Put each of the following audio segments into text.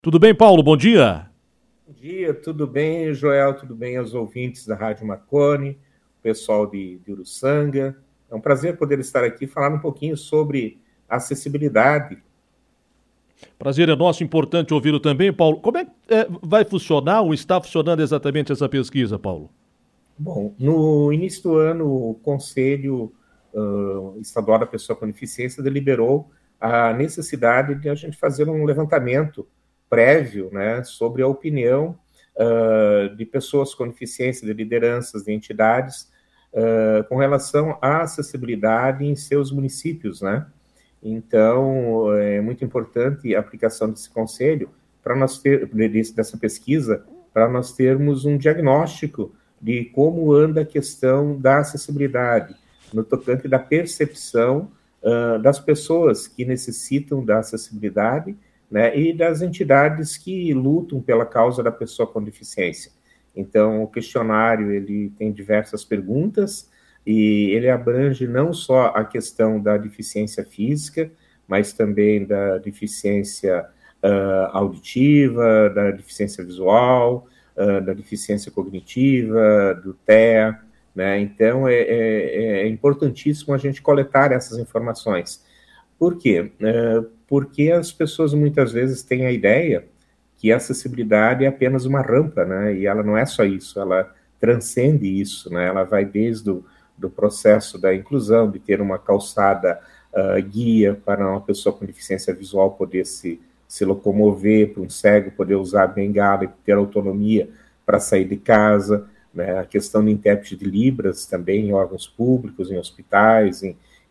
Tudo bem, Paulo? Bom dia. Bom dia, tudo bem, Joel? Tudo bem aos ouvintes da Rádio Marconi, o pessoal de Uruçanga. É um prazer poder estar aqui falando um pouquinho sobre acessibilidade. Prazer é nosso, importante ouvi-lo também, Paulo. Como é que vai funcionar ou está funcionando exatamente essa pesquisa, Paulo? Bom, no início do ano, o Conselho Estadual da Pessoa com Deficiência deliberou a necessidade de a gente fazer um levantamento prévio, né, sobre a opinião de pessoas com deficiência, de lideranças, de entidades, com relação à acessibilidade em seus municípios, né? Então, é muito importante a aplicação desse conselho para nós ter dessa pesquisa, para nós termos um diagnóstico de como anda a questão da acessibilidade, no tocante da percepção das pessoas que necessitam da acessibilidade, né, e das entidades que lutam pela causa da pessoa com deficiência. Então, o questionário ele tem diversas perguntas e ele abrange não só a questão da deficiência física, mas também da deficiência auditiva, da deficiência visual, da deficiência cognitiva, do TEA, né? Então, é importantíssimo a gente coletar essas informações. Por quê? Porque as pessoas muitas vezes têm a ideia que a acessibilidade é apenas uma rampa, né? E ela não é só isso, ela transcende isso, né? Ela vai desde do processo da inclusão, de ter uma calçada guia para uma pessoa com deficiência visual poder se locomover, para um cego poder usar a bengala e ter autonomia para sair de casa, né? A questão do intérprete de Libras também em órgãos públicos, em hospitais,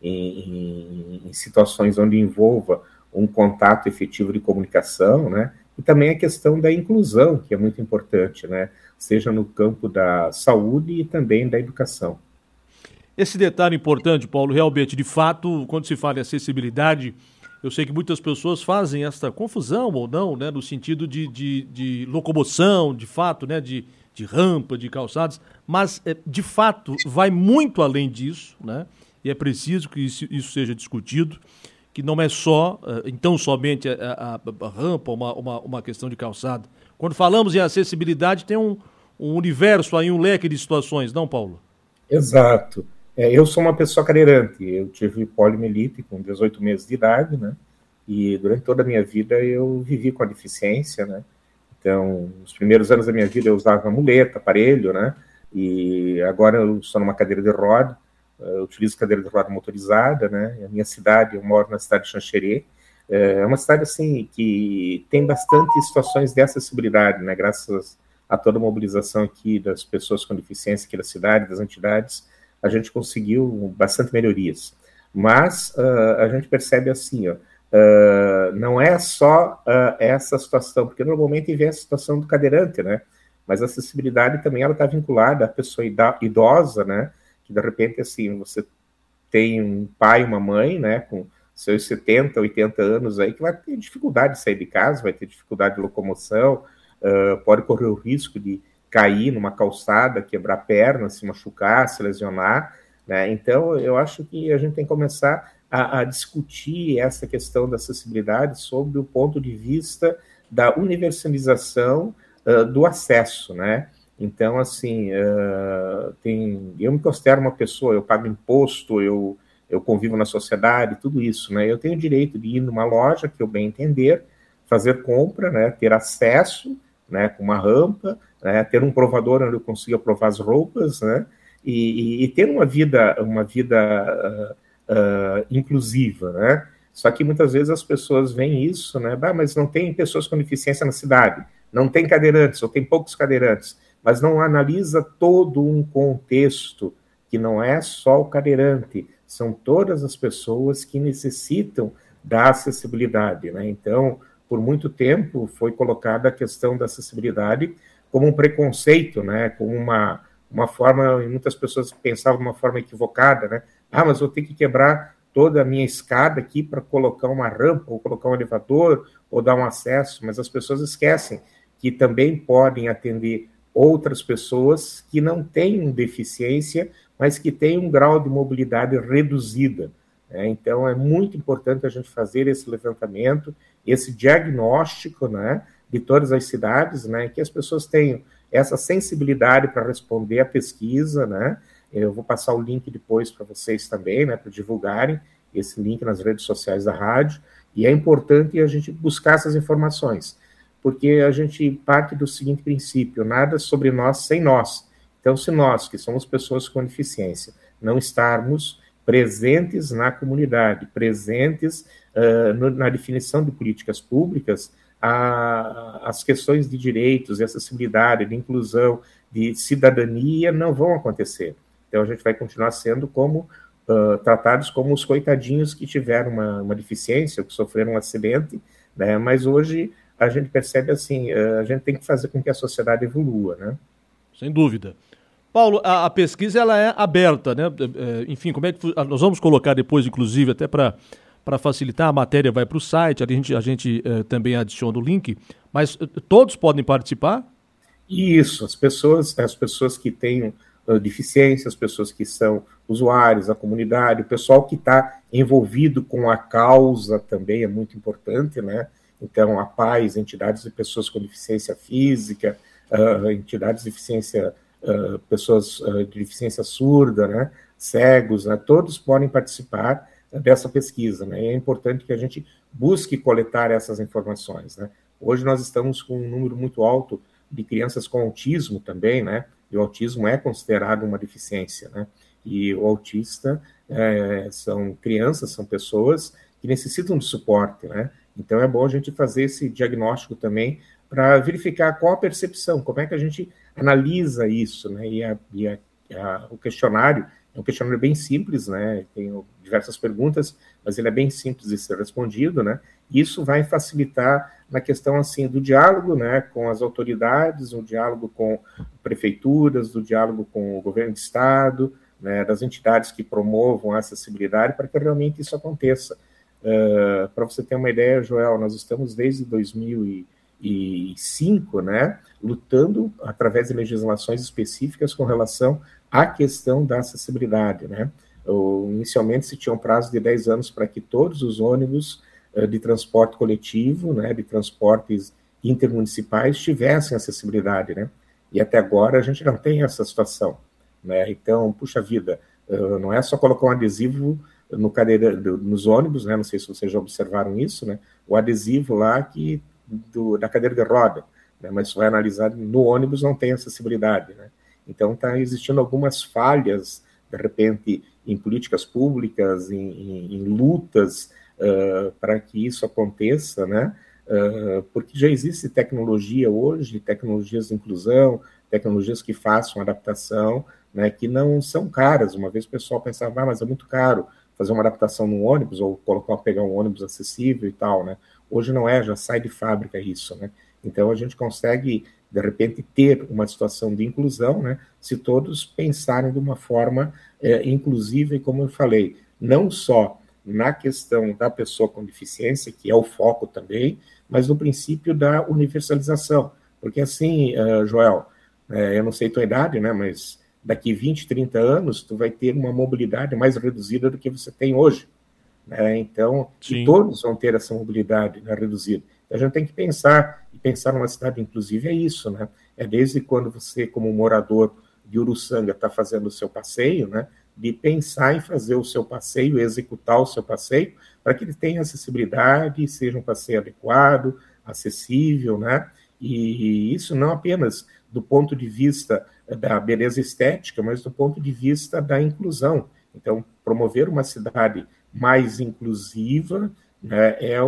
em situações onde envolva um contato efetivo de comunicação, né? E também a questão da inclusão, que é muito importante, né? Seja no campo da saúde e também da educação. Esse detalhe importante, Paulo, realmente, de fato, quando se fala em acessibilidade, eu sei que muitas pessoas fazem esta confusão ou não, né, no sentido de locomoção, de fato, né, de rampa, de calçadas, mas, de fato, vai muito além disso, né, e é preciso que isso seja discutido, que não é só, então, somente a rampa, uma questão de calçada. Quando falamos em acessibilidade, tem um universo aí, um leque de situações, não, Paulo? Exato. Eu sou uma pessoa cadeirante, eu tive poliomielite com 18 meses de idade, né? E durante toda a minha vida eu vivi com a deficiência, né? Então, nos primeiros anos da minha vida eu usava muleta, aparelho, né? E agora eu estou numa cadeira de roda, eu utilizo cadeira de roda motorizada, né? A minha cidade, eu moro na cidade de Xanxerê, é uma cidade assim que tem bastante situações de acessibilidade, né? Graças a toda a mobilização aqui das pessoas com deficiência aqui da cidade, das entidades, a gente conseguiu bastante melhorias. Mas a gente percebe assim, ó, não é só essa situação, porque normalmente vem a situação do cadeirante, né? Mas a acessibilidade também ela está vinculada à pessoa idosa, né? Que de repente assim você tem um pai, uma mãe, né? Com seus 70, 80 anos aí que vai ter dificuldade de sair de casa, vai ter dificuldade de locomoção, pode correr o risco de cair numa calçada, quebrar a perna, se machucar, se lesionar, né? Então, eu acho que a gente tem que começar a discutir essa questão da acessibilidade sob o ponto de vista da universalização do acesso, né? Então, assim, eu me considero uma pessoa, eu pago imposto, eu convivo na sociedade, tudo isso, né? Eu tenho o direito de ir numa loja que eu bem entender, fazer compra, né? Ter acesso, né? Com uma rampa, né, ter um provador onde eu consiga provar as roupas, né, e ter uma vida inclusiva, né. Só que muitas vezes as pessoas veem isso, né, mas não tem pessoas com deficiência na cidade, não tem cadeirantes, ou tem poucos cadeirantes, mas não analisa todo um contexto, que não é só o cadeirante, são todas as pessoas que necessitam da acessibilidade, né. Então, por muito tempo foi colocada a questão da acessibilidade como um preconceito, né, como uma forma, e muitas pessoas pensavam de uma forma equivocada, né, mas vou ter que quebrar toda a minha escada aqui para colocar uma rampa, ou colocar um elevador, ou dar um acesso, mas as pessoas esquecem que também podem atender outras pessoas que não têm deficiência, mas que têm um grau de mobilidade reduzida, né? Então, é muito importante a gente fazer esse levantamento, esse diagnóstico, né, de todas as cidades, né, que as pessoas tenham essa sensibilidade para responder à pesquisa, né. Eu vou passar o link depois para vocês também, né, para divulgarem esse link nas redes sociais da rádio, e é importante a gente buscar essas informações, porque a gente parte do seguinte princípio: nada sobre nós sem nós. Então, se nós, que somos pessoas com deficiência, não estarmos presentes na comunidade, presentes na definição de políticas públicas, as questões de direitos, de acessibilidade, de inclusão, de cidadania não vão acontecer. Então, a gente vai continuar sendo tratados como os coitadinhos que tiveram uma deficiência, que sofreram um acidente, né? Mas hoje a gente percebe assim, a gente tem que fazer com que a sociedade evolua, né? Sem dúvida. Paulo, a pesquisa ela é aberta, né? Enfim, como é que nós vamos colocar depois, inclusive, até para facilitar, a matéria vai para o site, a gente também adiciona o link, mas todos podem participar? Isso, as pessoas que têm deficiência, as pessoas que são usuários, a comunidade, o pessoal que está envolvido com a causa também é muito importante, né? Então, a PAIS, entidades de pessoas com deficiência física, entidades de deficiência, pessoas de deficiência surda, né? Cegos, né? Todos podem participar dessa pesquisa, né? E é importante que a gente busque coletar essas informações, né? Hoje nós estamos com um número muito alto de crianças com autismo também, né? E o autismo é considerado uma deficiência, né? E o autista são crianças, são pessoas que necessitam de suporte, né? Então é bom a gente fazer esse diagnóstico também para verificar qual a percepção, como é que a gente analisa isso, né? O questionário é um questionário bem simples, né? Tem diversas perguntas, mas ele é bem simples de ser respondido, né? Isso vai facilitar na questão assim do diálogo, né, com as autoridades, o diálogo com prefeituras, do diálogo com o governo do estado, né, das entidades que promovam a acessibilidade, para que realmente isso aconteça. Para você ter uma ideia, Joel, nós estamos desde 2005, né, lutando através de legislações específicas com relação à questão da acessibilidade, né. Inicialmente se tinha um prazo de 10 anos para que todos os ônibus de transporte coletivo, né, de transportes intermunicipais tivessem acessibilidade, né? E até agora a gente não tem essa situação, né? Então, puxa vida, não é só colocar um adesivo nos ônibus, né? Não sei se vocês já observaram isso, né? O adesivo lá da cadeira de roda, né? Mas se vai analisar, no ônibus não tem acessibilidade, né? Então, está existindo algumas falhas, de repente, em políticas públicas, em lutas, para que isso aconteça, né? Porque já existe tecnologia hoje, tecnologias de inclusão, tecnologias que façam adaptação, né, que não são caras. Uma vez o pessoal pensava, mas é muito caro fazer uma adaptação no ônibus, ou pegar um ônibus acessível e tal, né? Hoje não já sai de fábrica isso, né? Então a gente consegue, de repente, ter uma situação de inclusão, né, se todos pensarem de uma forma inclusiva, e como eu falei, não só na questão da pessoa com deficiência, que é o foco também, mas no princípio da universalização. Porque assim, Joel, eu não sei tua idade, né, mas daqui 20, 30 anos, tu vai ter uma mobilidade mais reduzida do que você tem hoje, né? Então, e todos vão ter essa mobilidade, né, reduzida. Então, a gente tem que pensar, e pensar numa cidade inclusive é isso, né? É desde quando você, como morador de Uruçanga, está fazendo o seu passeio, né, de pensar em fazer o seu passeio, executar o seu passeio, para que ele tenha acessibilidade, seja um passeio adequado, acessível, né? E isso não apenas do ponto de vista da beleza estética, mas do ponto de vista da inclusão. Então, promover uma cidade mais inclusiva, né, é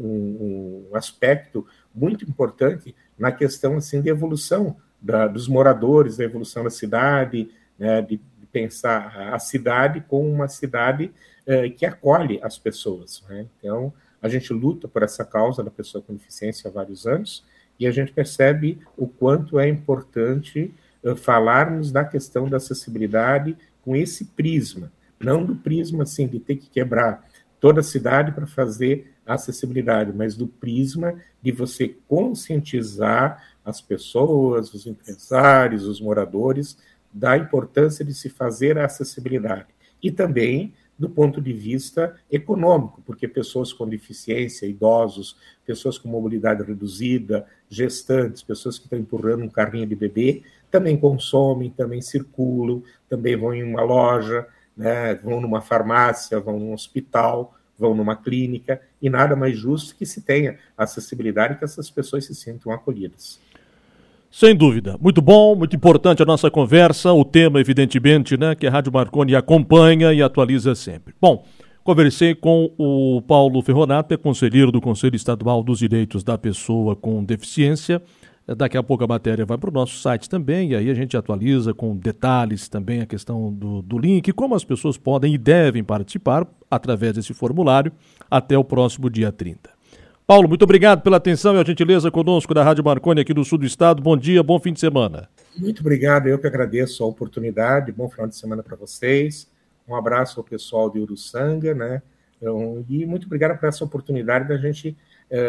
um aspecto muito importante na questão assim, de evolução dos moradores, da evolução da cidade, né, de pensar a cidade como uma cidade que acolhe as pessoas, né? Então, a gente luta por essa causa da pessoa com deficiência há vários anos, e a gente percebe o quanto é importante falarmos da questão da acessibilidade com esse prisma, não do prisma assim, de ter que quebrar toda a cidade para fazer a acessibilidade, mas do prisma de você conscientizar as pessoas, os empresários, os moradores, da importância de se fazer a acessibilidade. E também do ponto de vista econômico, porque pessoas com deficiência, idosos, pessoas com mobilidade reduzida, gestantes, pessoas que estão empurrando um carrinho de bebê, também consomem, também circulam, também vão em uma loja, né, vão numa farmácia, vão num hospital, vão numa clínica, e nada mais justo que se tenha acessibilidade e que essas pessoas se sintam acolhidas. Sem dúvida. Muito bom, muito importante a nossa conversa, o tema, evidentemente, né, que a Rádio Marconi acompanha e atualiza sempre. Bom, conversei com o Paulo Ferronato, conselheiro do Conselho Estadual dos Direitos da Pessoa com Deficiência. Daqui a pouco a matéria vai para o nosso site também, e aí a gente atualiza com detalhes também a questão do link, como as pessoas podem e devem participar através desse formulário até o próximo dia 30. Paulo, muito obrigado pela atenção e a gentileza conosco da Rádio Marconi aqui do sul do estado. Bom dia, bom fim de semana. Muito obrigado, eu que agradeço a oportunidade. Bom final de semana para vocês. Um abraço ao pessoal de Uruçanga, né? E muito obrigado por essa oportunidade da gente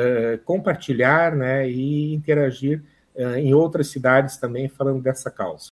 compartilhar, né, e interagir em outras cidades também falando dessa causa.